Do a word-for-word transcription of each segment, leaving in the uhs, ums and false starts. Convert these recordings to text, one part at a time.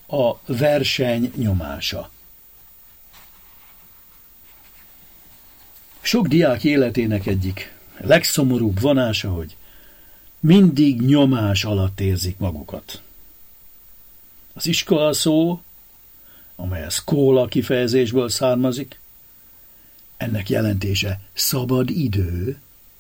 A verseny nyomása. Sok diák életének egyik legszomorúbb vonása, hogy mindig nyomás alatt érzik magukat. Az iskola szó, amely a szkóla kifejezésből származik, ennek jelentése szabad idő.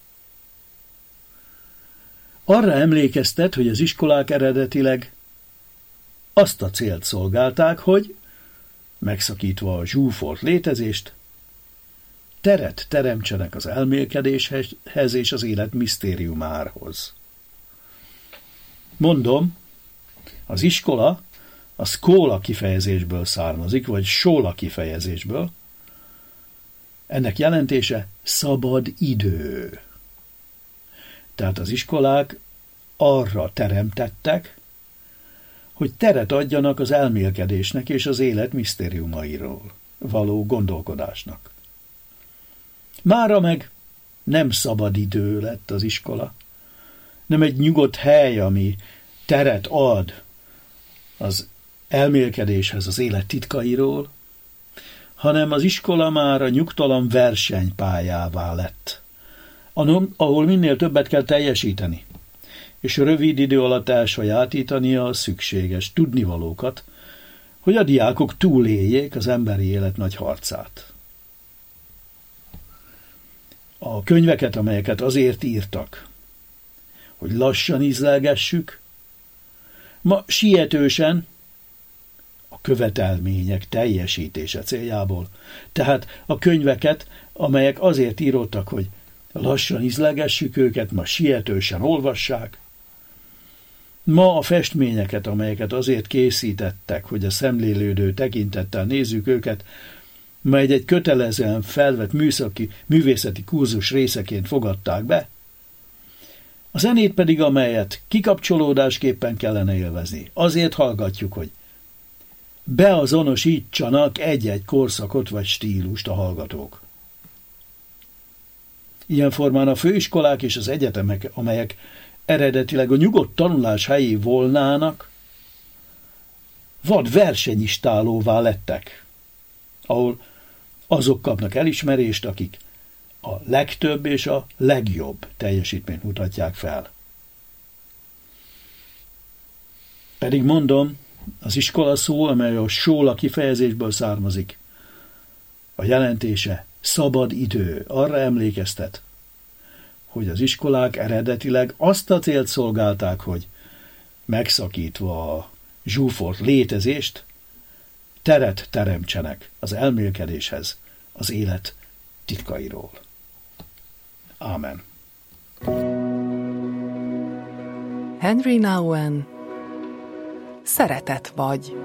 Arra emlékeztet, hogy az iskolák eredetileg azt a célt szolgálták, hogy megszakítva a zsúfolt létezést, teret teremtsenek az elmélkedéshez és az élet misztériumához. Mondom, az iskola a szkóla kifejezésből származik, vagy sóla kifejezésből. Ennek jelentése szabad idő. Tehát az iskolák arra teremtettek, hogy teret adjanak az elmélkedésnek és az élet misztériumairól való gondolkodásnak. Mára meg nem szabad idő lett az iskola, nem egy nyugodt hely, ami teret ad az elmélkedéshez az élet titkairól, hanem az iskola már a nyugtalan versenypályává lett, ahol minél többet kell teljesíteni, és rövid idő alatt elsajátítani a szükséges tudnivalókat, hogy a diákok túléljék az emberi élet nagy harcát. A könyveket, amelyeket azért írtak, hogy lassan ízlelgessük, ma sietősen a követelmények teljesítése céljából, tehát a könyveket, amelyek azért írottak, hogy lassan ízlelgessük őket, ma sietősen olvassák. Ma a festményeket, amelyeket azért készítettek, hogy a szemlélődő tekintettel nézzük őket, ma egy-egy kötelezően felvett műszaki, művészeti kurzus részeként fogadták be, a zenét pedig, amelyet kikapcsolódásképpen kellene élvezni. Azért hallgatjuk, hogy beazonosítsanak egy-egy korszakot vagy stílust a hallgatók. Ilyen formán a főiskolák és az egyetemek, amelyek eredetileg a nyugodt tanulás helyé volnának, vad versenyistálóvá lettek, ahol azok kapnak elismerést, akik a legtöbb és a legjobb teljesítményt mutatják fel. Pedig mondom, az iskola szó, amely a sóla kifejezésből származik, a jelentése szabad idő, arra emlékeztet, hogy az iskolák eredetileg azt a célt szolgálták, hogy megszakítva a zsúfolt létezést, teret teremtsenek az elmélkedéshez, az élet titkairól. Ámen. Henry Nouwen, Szeretet vagy.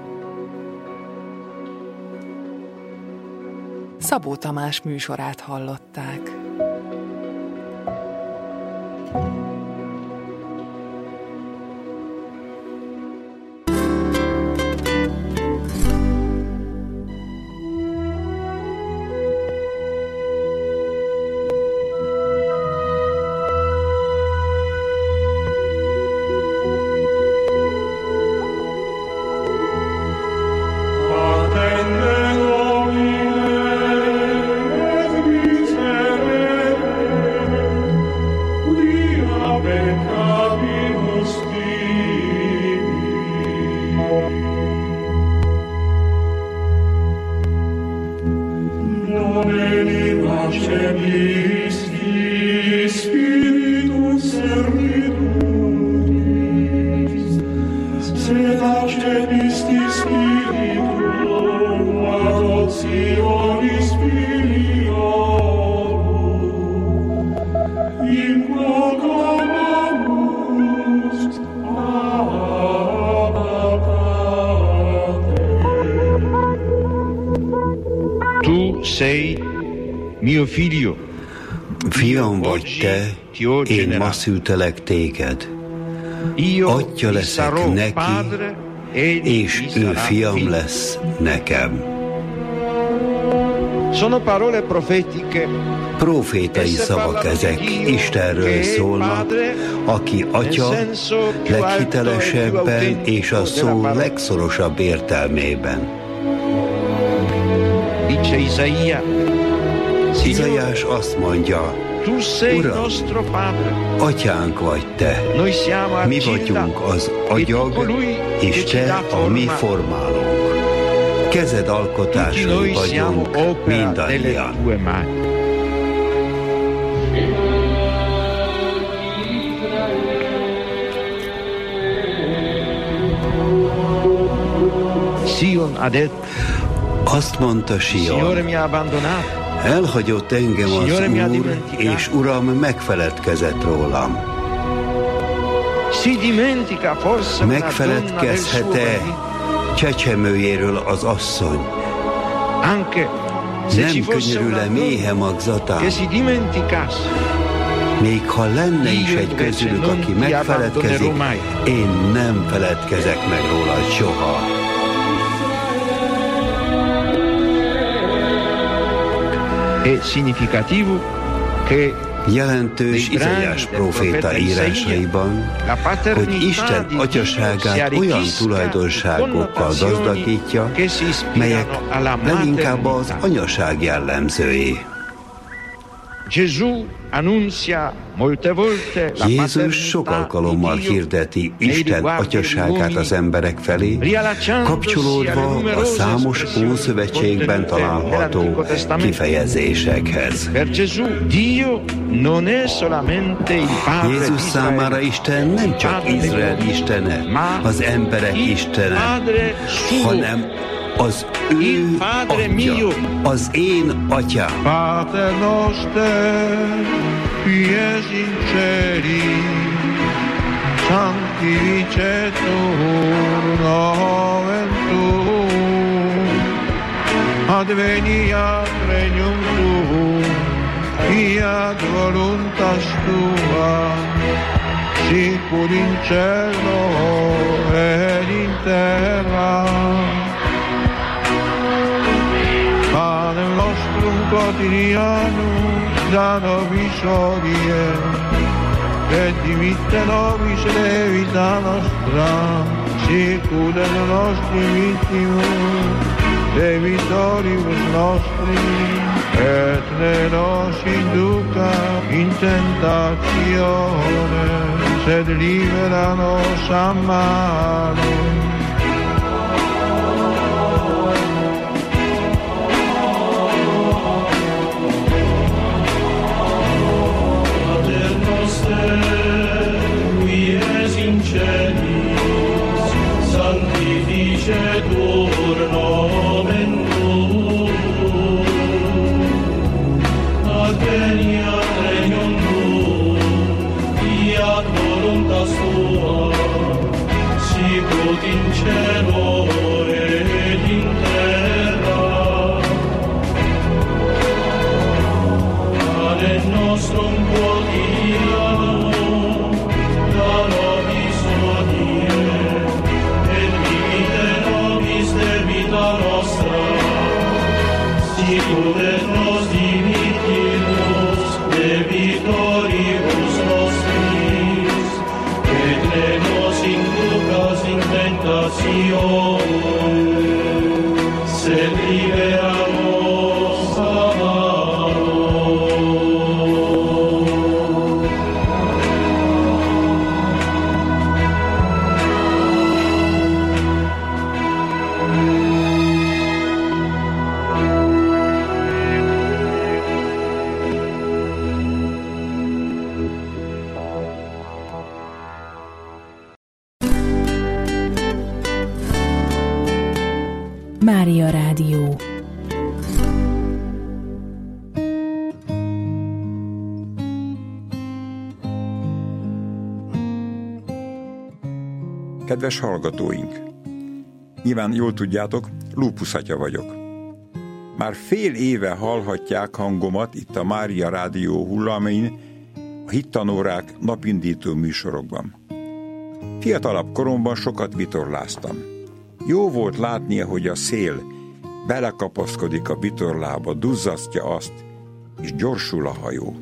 Szabó Tamás műsorát hallották. Fiam vagy te, én ma szültelek téged. Atya leszek neki, és ő fiam lesz nekem. Profétai szavak ezek, Istenről szólnak, aki Atya leghitelesebben és a szó legszorosabb értelmében. Izaiás azt mondja, Uram, Atyánk vagy Te, mi vagyunk az agyag, és Te a mi formálónk. Kezed alkotásai vagyunk mindannyian. Azt mondta Sion, elhagyott engem az Úr, és Uram megfeledkezett rólam. Megfeledkezhet-e csecsemőjéről az asszony? Nem könyörül-e méhe magzatán? Még ha lenne is egy közülük, aki megfeledkezik, én nem feledkezek meg rólad soha. Jelentős Izaiás próféta írásaiban, hogy Isten atyaságát olyan tulajdonságokkal gazdagítja, melyek leginkább az anyaság jellemzői. Jézus sok alkalommal hirdeti Isten atyaságát az emberek felé, kapcsolódva a számos Ószövetségben található kifejezésekhez. Jézus számára Isten nem csak Izrael istene, az emberek istene, hanem az ő Atya, az én Atyám. Pater noster, qui es in celi, sanctificetur nomen tuum, adveniat regnum tuum, fiat voluntas tua, sicur in cielo et in terra. Panem nostrum quotidianum da nobis hodie, et dimitte nobis levita nostra, sicut et nostri vittimus, debitoribus nostri, et ne nos induca in tentatione, sed libera nos a malo. Sanctificetur nomen tuum, adveniat regnum tuum, fiat voluntas tua, sicut in cielo et in terra. Panem nostrum quotidianum da nobis hodie, debita nostra, sicut et nos dimittimus debitoribus nostris, et ne nos inducas in tentatione, sed libera nos a malo. Mária Rádió. Kedves hallgatóink! Nyilván jól tudjátok, Lúpusz atya vagyok. Már fél éve hallhatják hangomat itt a Mária Rádió hullamin, a hittanórák napindító műsorokban. Fiatalabb koromban sokat vitorláztam. Jó volt látni, hogy a szél belekapaszkodik a vitorlába, duzzasztja azt, és gyorsul a hajó.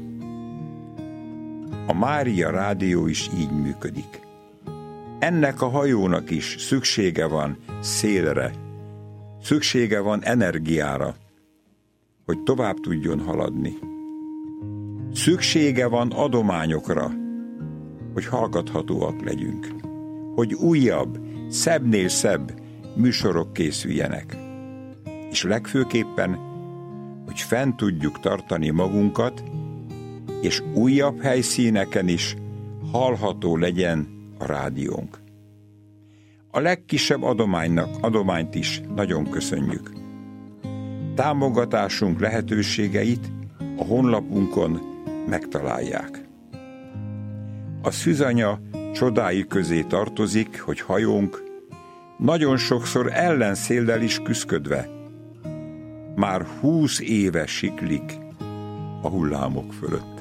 A Mária rádió is így működik. Ennek a hajónak is szüksége van szélre, szüksége van energiára, hogy tovább tudjon haladni. Szüksége van adományokra, hogy hallgathatóak legyünk, hogy újabb, szebbnél szebb műsorok készüljenek, és legfőképpen, hogy fenn tudjuk tartani magunkat, és újabb helyszíneken is hallható legyen a rádiónk. A legkisebb adománynak, adományt is nagyon köszönjük. Támogatásunk lehetőségeit a honlapunkon megtalálják. A Szűzanya csodái közé tartozik, hogy hajónk nagyon sokszor ellenszéllel is küszködve már húsz éve siklik a hullámok fölött.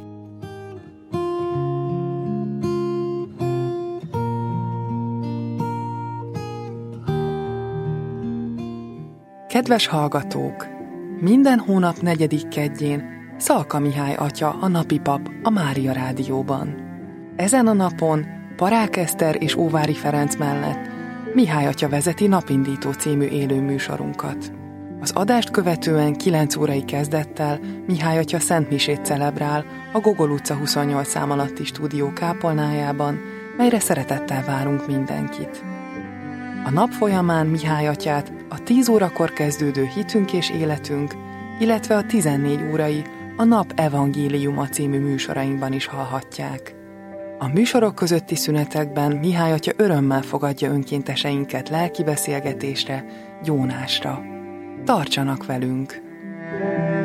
Kedves hallgatók! Minden hónap negyedik kedjén Szalka Mihály atya, a napi pap a Mária Rádióban. Ezen a napon Parák Eszter és Óvári Ferenc mellett Mihály atya vezeti Napindító című élő műsorunkat. Az adást követően kilenc órai kezdettel Mihály atya szentmisét celebrál a Gogol utca huszonnyolc szám alatti stúdió kápolnájában, melyre szeretettel várunk mindenkit. A nap folyamán Mihály atyát a tíz órakor kezdődő Hitünk és életünk, illetve a tizennégy órai a Nap Evangéliuma című műsorainkban is hallhatják. A műsorok közötti szünetekben Mihály atya örömmel fogadja önkénteseinket lelki beszélgetésre, gyónásra. Tartsanak velünk!